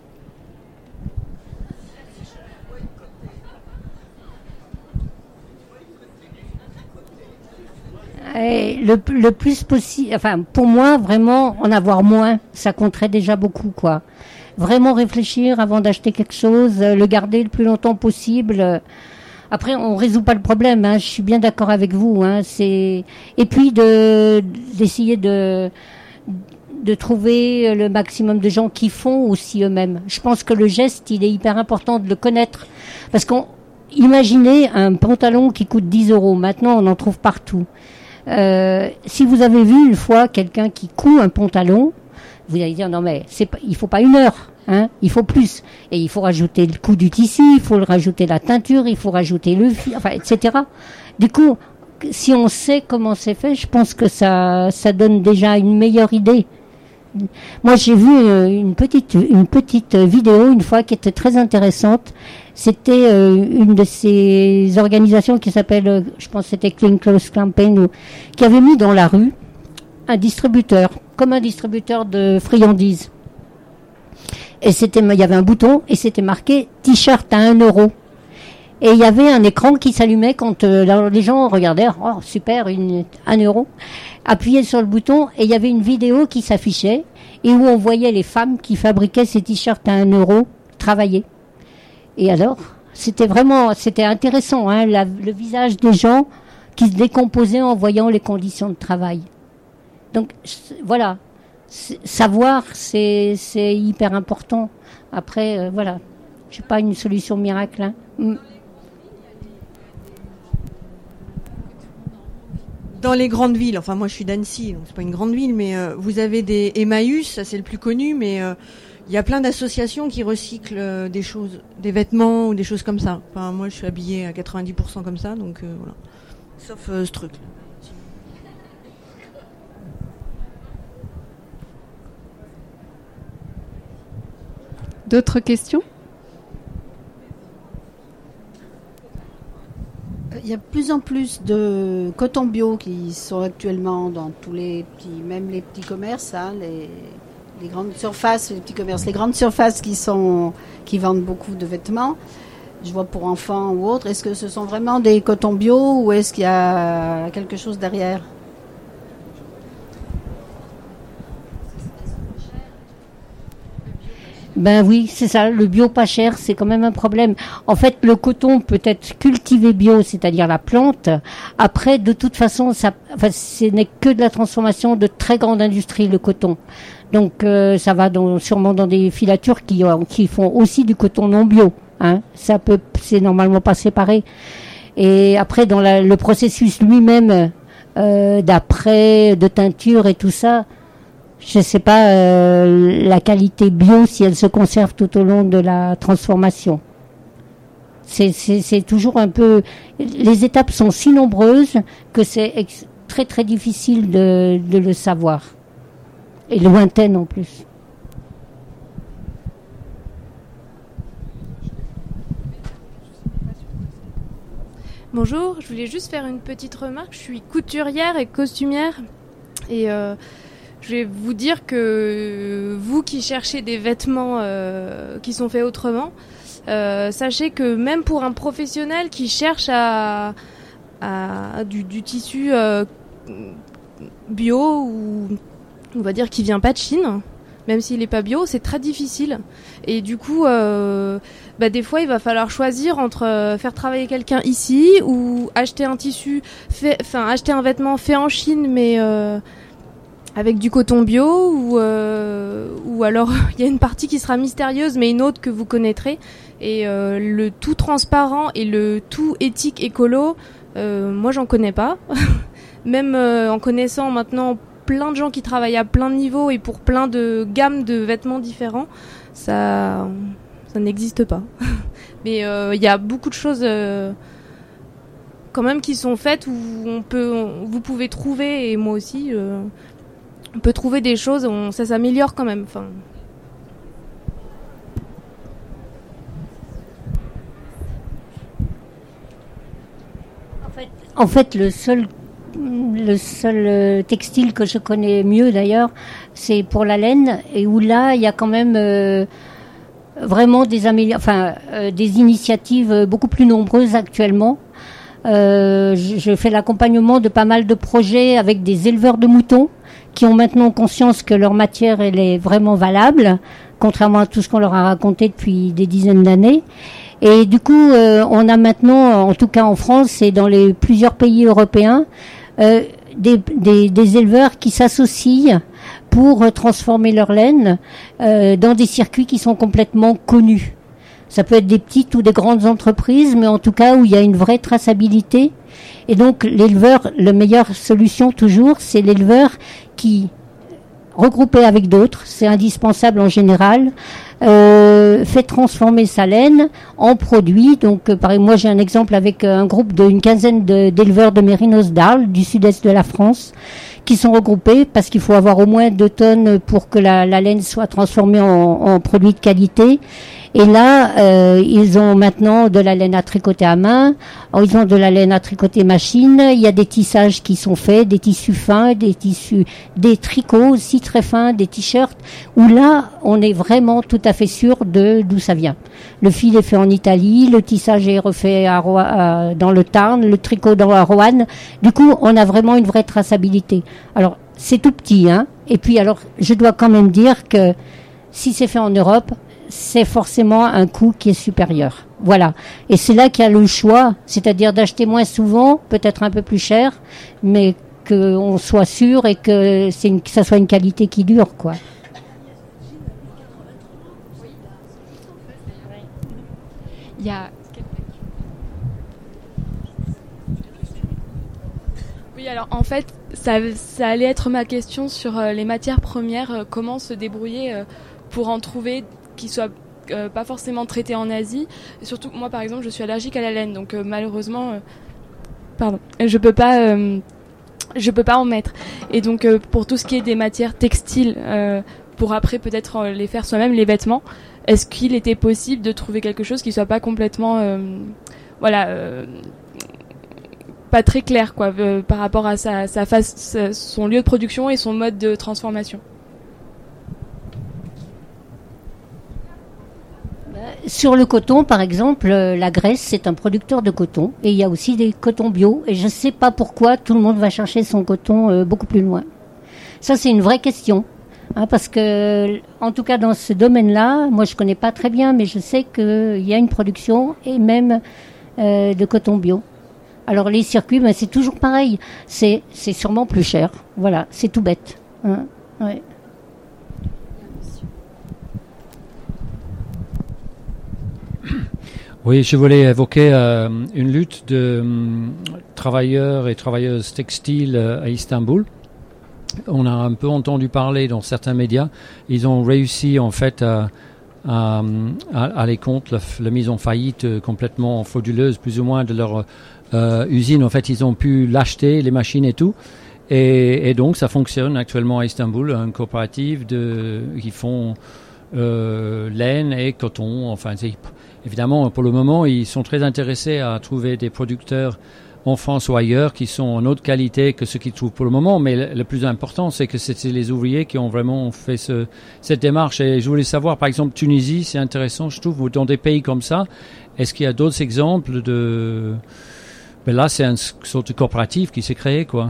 Et le, le plus possible, enfin pour moi vraiment en avoir moins, ça compterait déjà beaucoup, quoi. Vraiment réfléchir avant d'acheter quelque chose, le garder le plus longtemps possible. Après, on résout pas le problème, hein, je suis bien d'accord avec vous. Hein, c'est et puis de d'essayer de de trouver le maximum de gens qui font aussi eux-mêmes. Je pense que le geste, il est hyper important de le connaître, parce qu'on imaginez un pantalon qui coûte dix euros. Maintenant, on en trouve partout. Euh, si vous avez vu une fois quelqu'un qui coud un pantalon, vous allez dire non mais c'est pas, il faut pas une heure. Hein, il faut plus. Et il faut rajouter le coût du tissu, il faut le rajouter la teinture, il faut rajouter le fil, enfin, et cetera. Du coup, si on sait comment c'est fait, je pense que ça, ça donne déjà une meilleure idée. Moi, j'ai vu euh, une petite une petite vidéo une fois qui était très intéressante. C'était euh, une de ces organisations qui s'appelle, euh, je pense que c'était Clean Clothes Campaign, ou, qui avait mis dans la rue un distributeur, comme un distributeur de friandises. Et c'était, il y avait un bouton et c'était marqué t-shirt à un euro. Et il y avait un écran qui s'allumait quand euh, les gens regardaient, oh super, une, un euro. Appuyaient sur le bouton et il y avait une vidéo qui s'affichait et où on voyait les femmes qui fabriquaient ces t-shirts à un euro travailler. Et alors, c'était vraiment, c'était intéressant, hein, la, le visage des gens qui se décomposaient en voyant les conditions de travail. Donc voilà, savoir, c'est, c'est hyper important. Après, euh, voilà, je sais pas une solution miracle. Hein. Mm. Dans les grandes villes, enfin moi je suis d'Annecy, donc c'est pas une grande ville, mais euh, vous avez des Emmaüs, ça c'est le plus connu, mais il euh, y a plein d'associations qui recyclent euh, des choses, des vêtements ou des choses comme ça. Enfin moi je suis habillée à quatre-vingt-dix pour cent comme ça, donc euh, voilà. Sauf euh, ce truc. D'autres questions ? Il y a de plus en plus de coton bio qui sont actuellement dans tous les petits, même les petits commerces, hein, les, les grandes surfaces, les petits commerces, les grandes surfaces qui sont, qui vendent beaucoup de vêtements. Je vois pour enfants ou autres. Est-ce que ce sont vraiment des cotons bio ou est-ce qu'il y a quelque chose derrière ? Ben oui, c'est ça, le bio pas cher, c'est quand même un problème. En fait, le coton peut être cultivé bio, c'est-à-dire la plante. Après, de toute façon, ça, enfin, ce n'est que de la transformation de très grande industrie, le coton. Donc, euh, ça va dans, sûrement dans des filatures qui, qui font aussi du coton non bio. Hein. Ça peut, c'est normalement pas séparé. Et après, dans la, le processus lui-même, euh, d'après, de teinture et tout ça, je ne sais pas euh, la qualité bio si elle se conserve tout au long de la transformation. C'est, c'est, c'est toujours un peu... Les étapes sont si nombreuses que c'est ex- très très difficile de, de le savoir. Et lointaine en plus. Bonjour, je voulais juste faire une petite remarque. Je suis couturière et costumière et... Euh, Je vais vous dire que vous qui cherchez des vêtements euh, qui sont faits autrement, euh, sachez que même pour un professionnel qui cherche à, à du, du tissu euh, bio ou on va dire qui vient pas de Chine, même s'il n'est pas bio, c'est très difficile. Et du coup, euh, bah des fois, il va falloir choisir entre euh, faire travailler quelqu'un ici ou acheter un tissu, fait, enfin acheter un vêtement fait en Chine, mais euh, avec du coton bio ou euh, ou alors il y a une partie qui sera mystérieuse mais une autre que vous connaîtrez et euh, le tout transparent et le tout éthique écolo euh, moi j'en connais pas même euh, en connaissant maintenant plein de gens qui travaillent à plein de niveaux et pour plein de gammes de vêtements différents ça ça n'existe pas mais il euh, y a beaucoup de choses euh, quand même qui sont faites où on peut on, vous pouvez trouver et moi aussi euh, on peut trouver des choses, on, ça s'améliore quand même. Enfin. En fait, en fait, le seul, le seul textile que je connais mieux d'ailleurs, c'est pour la laine, et où là, il y a quand même euh, vraiment des amélior- enfin, euh, des initiatives beaucoup plus nombreuses actuellement. Euh, je, je fais l'accompagnement de pas mal de projets avec des éleveurs de moutons qui ont maintenant conscience que leur matière elle est vraiment valable, contrairement à tout ce qu'on leur a raconté depuis des dizaines d'années. Et du coup, euh, on a maintenant, en tout cas en France et dans les plusieurs pays européens, euh, des, des, des éleveurs qui s'associent pour transformer leur laine euh, dans des circuits qui sont complètement connus. Ça peut être des petites ou des grandes entreprises, mais en tout cas où il y a une vraie traçabilité. Et donc l'éleveur, la meilleure solution toujours, c'est l'éleveur qui regrouper avec d'autres, c'est indispensable en général. Euh, fait transformer sa laine en produit. Donc, euh, pareil, moi j'ai un exemple avec euh, un groupe d'une quinzaine de, d'éleveurs de mérinos d'Arles, du sud-est de la France, qui sont regroupés parce qu'il faut avoir au moins deux tonnes pour que la, la laine soit transformée en, en produit de qualité. Et là, euh, ils ont maintenant de la laine à tricoter à main, ils ont de la laine à tricoter machine, il y a des tissages qui sont faits, des tissus fins, des tissus, des tricots aussi très fins, des t-shirts, où là, on est vraiment tout à fait sûr de d'où ça vient. Le fil est fait en Italie, le tissage est refait à Ro- à, dans le Tarn, le tricot dans la Roanne. Du coup, on a vraiment une vraie traçabilité. Alors, c'est tout petit, hein. Et puis, alors, je dois quand même dire que si c'est fait en Europe, c'est forcément un coût qui est supérieur. Voilà. Et c'est là qu'il y a le choix, c'est-à-dire d'acheter moins souvent, peut-être un peu plus cher, mais qu'on soit sûr et que, c'est une, que ça soit une qualité qui dure, quoi. Il y a... Oui, alors en fait, ça, ça allait être ma question sur euh, les matières premières, euh, comment se débrouiller euh, pour en trouver qui soient euh, pas forcément traitées en Asie. Et surtout, moi par exemple, je suis allergique à la laine, donc euh, malheureusement, euh, pardon, je peux pas, euh, je peux pas en mettre. Et donc euh, pour tout ce qui est des matières textiles, euh, pour après peut-être euh, les faire soi-même, les vêtements, est-ce qu'il était possible de trouver quelque chose qui soit pas complètement, euh, voilà, euh, pas très clair, quoi, euh, par rapport à sa, sa face, son lieu de production et son mode de transformation? Sur le coton, par exemple, euh, la Grèce, c'est un producteur de coton. Et il y a aussi des cotons bio. Et je ne sais pas pourquoi tout le monde va chercher son coton euh, beaucoup plus loin. Ça, c'est une vraie question. Hein, parce que, en tout cas, dans ce domaine-là, moi, je connais pas très bien, mais je sais qu'il y a une production et même euh, de coton bio. Alors, les circuits, ben, c'est toujours pareil. C'est, c'est sûrement plus cher. Voilà, c'est tout bête. Hein, ouais. Oui, je voulais évoquer euh, une lutte de um, travailleurs et travailleuses textiles euh, à Istanbul. On a un peu entendu parler dans certains médias. Ils ont réussi en fait à, à, à aller contre la, la mise en faillite euh, complètement frauduleuse, plus ou moins, de leur euh, usine. En fait, ils ont pu l'acheter, les machines et tout. Et, et donc, ça fonctionne actuellement à Istanbul, une coopérative de, qui font euh, laine et coton. Enfin, c'est... Évidemment, pour le moment, ils sont très intéressés à trouver des producteurs en France ou ailleurs qui sont en haute qualité que ceux qu'ils trouvent pour le moment. Mais le, le plus important, c'est que c'est les ouvriers qui ont vraiment fait ce, cette démarche. Et je voulais savoir, par exemple, Tunisie, c'est intéressant, je trouve, dans des pays comme ça, est-ce qu'il y a d'autres exemples de... Ben là, c'est une sorte de coopérative qui s'est créée, quoi.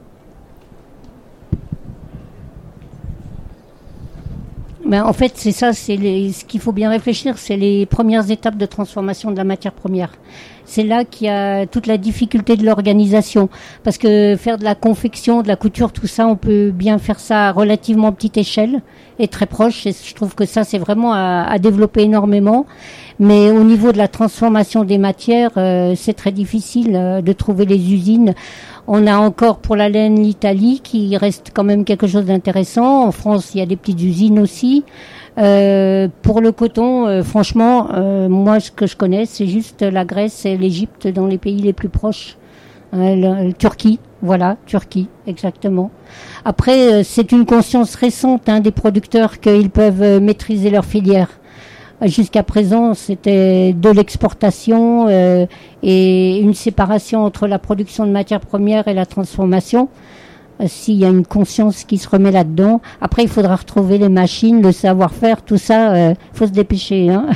Ben, en fait, c'est ça, c'est les, ce qu'il faut bien réfléchir, c'est les premières étapes de transformation de la matière première. C'est là qu'il y a toute la difficulté de l'organisation. Parce que faire de la confection, de la couture, tout ça, on peut bien faire ça à relativement petite échelle et très proche. Et je trouve que ça, c'est vraiment à, à développer énormément. Mais au niveau de la transformation des matières, euh, c'est très difficile euh, de trouver les usines. On a encore pour la laine l'Italie qui reste quand même quelque chose d'intéressant. En France, il y a des petites usines aussi. Euh, pour le coton, euh, franchement, euh, moi ce que je connais, c'est juste la Grèce et l'Égypte dans les pays les plus proches. Euh, la, la Turquie, voilà, Turquie, exactement. Après, euh, c'est une conscience récente hein, des producteurs qu'ils peuvent euh, maîtriser leur filière. Jusqu'à présent, c'était de l'exportation euh, et une séparation entre la production de matières premières et la transformation. Euh, s'il y a une conscience qui se remet là-dedans, après il faudra retrouver les machines, le savoir-faire, tout ça, il euh, faut se dépêcher. Hein.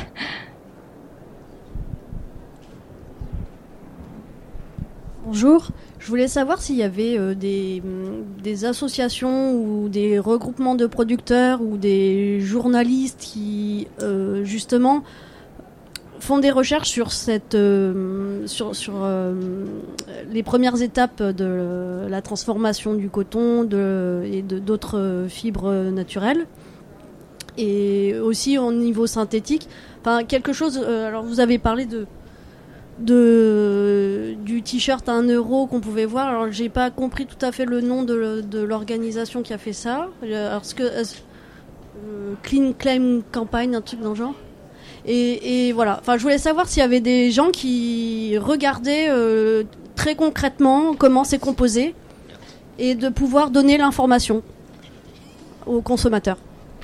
Bonjour. Je voulais savoir s'il y avait euh, des, des associations ou des regroupements de producteurs ou des journalistes qui, euh, justement, font des recherches sur, cette, euh, sur, sur euh, les premières étapes de la transformation du coton de, et de, d'autres fibres naturelles. Et aussi au niveau synthétique. Enfin, quelque chose... Euh, alors, vous avez parlé de... de du t-shirt à un euro qu'on pouvait voir. Alors j'ai pas compris tout à fait le nom de, de l'organisation qui a fait ça. Alors ce que euh, Clean Claim Campaign, un truc dans le genre. Et, et voilà. Enfin, je voulais savoir s'il y avait des gens qui regardaient euh, très concrètement comment c'est composé et de pouvoir donner l'information aux consommateurs.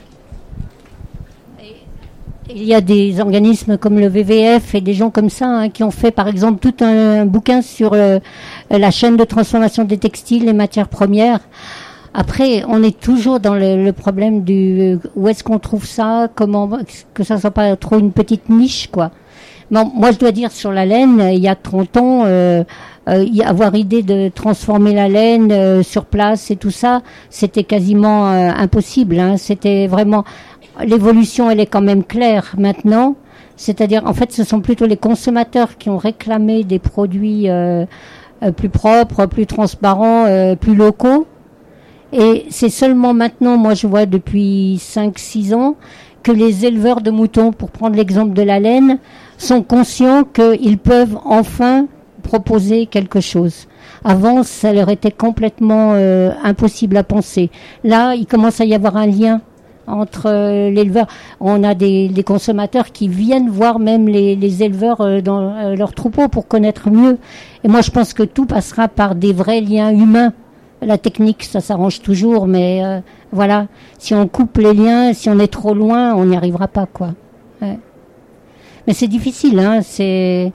Il y a des organismes comme le W W F et des gens comme ça hein, qui ont fait par exemple tout un, un bouquin sur euh, la chaîne de transformation des textiles, les matières premières. Après, on est toujours dans le, le problème du euh, où est-ce qu'on trouve ça, comment que ça soit pas trop une petite niche quoi. Bon, moi je dois dire sur la laine, il y a trente ans, euh, euh, y avoir idée de transformer la laine euh, sur place et tout ça, c'était quasiment euh, impossible. Hein. C'était vraiment l'évolution, elle est quand même claire maintenant. C'est-à-dire, en fait, ce sont plutôt les consommateurs qui ont réclamé des produits euh, euh, plus propres, plus transparents, euh, plus locaux. Et c'est seulement maintenant, moi je vois depuis cinq six ans, que les éleveurs de moutons, pour prendre l'exemple de la laine, sont conscients qu'ils peuvent enfin proposer quelque chose. Avant, ça leur était complètement euh, impossible à penser. Là, il commence à y avoir un lien entre euh, l'éleveur. On a des, des consommateurs qui viennent voir même les, les éleveurs euh, dans euh, leurs troupeaux pour connaître mieux. Et moi, je pense que tout passera par des vrais liens humains. La technique, ça s'arrange toujours, mais euh, voilà, si on coupe les liens, si on est trop loin, on n'y arrivera pas, quoi. Ouais. Mais c'est difficile, hein. C'est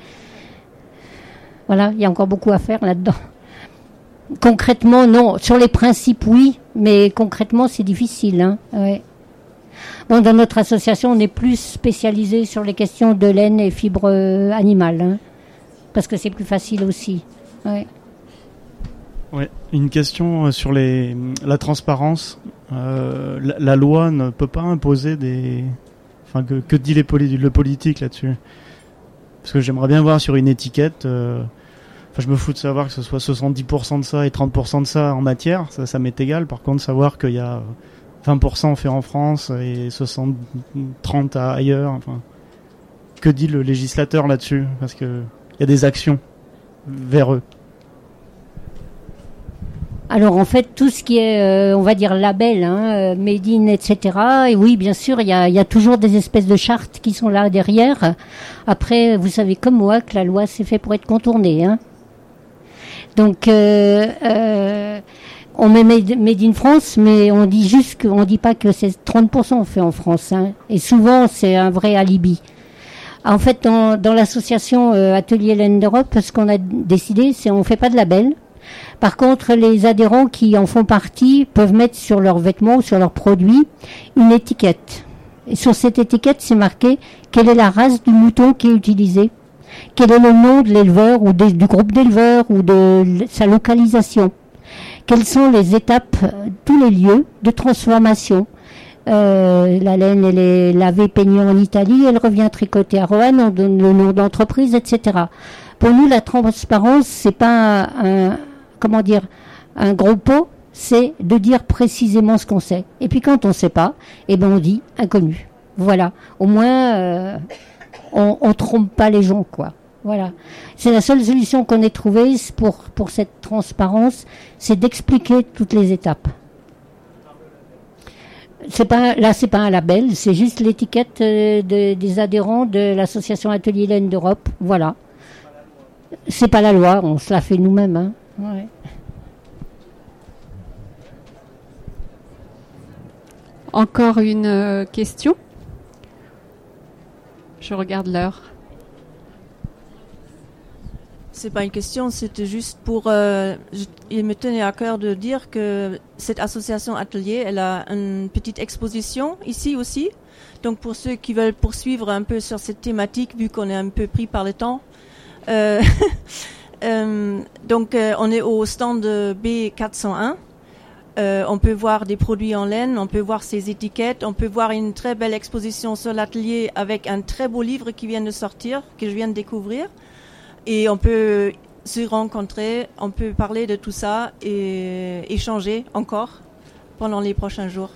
voilà, il y a encore beaucoup à faire là-dedans. Concrètement, non. Sur les principes, oui, mais concrètement, c'est difficile, hein. Ouais. Bon, dans notre association, on est plus spécialisé sur les questions de laine et fibres euh, animales, hein, parce que c'est plus facile aussi. Ouais. Ouais, une question sur les, la transparence. Euh, la, la loi ne peut pas imposer des... Enfin, que, que dit les poli- le politique là-dessus? Parce que j'aimerais bien voir sur une étiquette... Euh, enfin, je me fous de savoir que ce soit soixante-dix pour cent de ça et trente pour cent de ça en matière. Ça, ça m'est égal. Par contre, savoir qu'il y a vingt pour cent fait en France et soixante, trente à ailleurs. Enfin, que dit le législateur là-dessus? Parce que il y a des actions vers eux. Alors en fait, tout ce qui est, euh, on va dire, label, hein, made in, et cetera. Et oui, bien sûr, il y a, y a toujours des espèces de chartes qui sont là derrière. Après, vous savez comme moi que la loi c'est fait pour être contournée. Hein. Donc, euh, euh, on met made, made in France, mais on dit juste qu'on dit pas que c'est trente pour cent fait en France. Hein. Et souvent, c'est un vrai alibi. En fait, dans, dans l'association euh, Atelier Laine d'Europe, ce qu'on a décidé, c'est on fait pas de label. Par contre, les adhérents qui en font partie peuvent mettre sur leurs vêtements ou sur leurs produits une étiquette. Et sur cette étiquette, c'est marqué quelle est la race du mouton qui est utilisée, quel est le nom de l'éleveur ou des, du groupe d'éleveurs ou de sa localisation, quelles sont les étapes, tous les lieux de transformation. Euh, la laine, elle est lavée, peignée en Italie, elle revient tricotée à Roanne, on donne le nom d'entreprise, et cetera. Pour nous, la transparence, c'est pas un, un comment dire, un gros pot, c'est de dire précisément ce qu'on sait. Et puis quand on ne sait pas, eh ben on dit inconnu. Voilà. Au moins, euh, on, on trompe pas les gens, quoi. Voilà. C'est la seule solution qu'on ait trouvée pour pour cette transparence, c'est d'expliquer toutes les étapes. C'est pas là, c'est pas un label, c'est juste l'étiquette euh, de, des adhérents de l'association Atelier Laine d'Europe. Voilà. C'est pas la loi, on se la fait nous-mêmes, hein. Ouais. Encore une euh, question. Je regarde l'heure. C'est pas une question, c'était juste pour. Euh, je, il me tenait à cœur de dire que cette association Atelier, elle a une petite exposition ici aussi. Donc pour ceux qui veulent poursuivre un peu sur cette thématique, vu qu'on est un peu pris par le temps. Euh, euh, donc euh, on est au stand B quatre cent un. Euh, on peut voir des produits en laine, on peut voir ses étiquettes, on peut voir une très belle exposition sur l'atelier avec un très beau livre qui vient de sortir, que je viens de découvrir. Et on peut se rencontrer, on peut parler de tout ça et échanger encore pendant les prochains jours.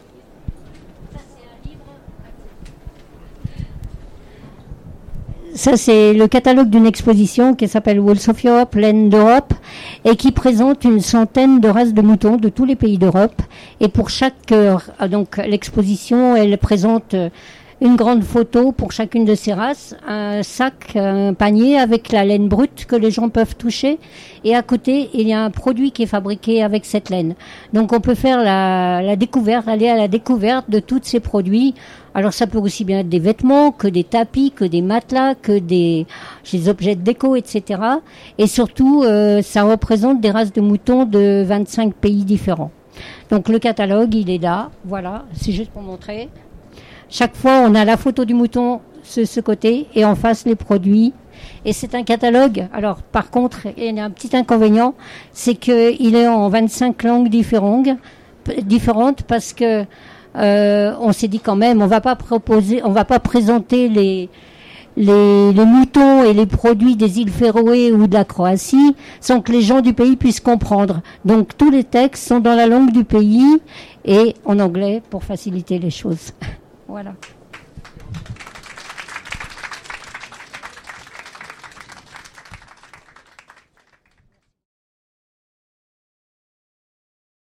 Ça, c'est le catalogue d'une exposition qui s'appelle Walls of Europe, laine d'Europe, et qui présente une centaine de races de moutons de tous les pays d'Europe. Et pour chaque, euh, donc, l'exposition, elle présente une grande photo pour chacune de ces races, un sac, un panier avec la laine brute que les gens peuvent toucher, et à côté, il y a un produit qui est fabriqué avec cette laine. Donc, on peut faire la, la découverte, aller à la découverte de tous ces produits. Alors, ça peut aussi bien être des vêtements, que des tapis, que des matelas, que des, des objets de déco, et cetera. Et surtout, euh, ça représente des races de moutons de vingt-cinq pays différents. Donc, le catalogue, il est là. Voilà, c'est juste pour montrer. Chaque fois, on a la photo du mouton de ce côté et en face les produits. Et c'est un catalogue. Alors, par contre, il y a un petit inconvénient, c'est qu'il est en vingt-cinq langues différentes, différentes parce que euh, on s'est dit quand même, on va pas proposer, on va pas présenter les les, les moutons et les produits des îles Féroé ou de la Croatie sans que les gens du pays puissent comprendre. Donc, tous les textes sont dans la langue du pays et en anglais pour faciliter les choses. Voilà.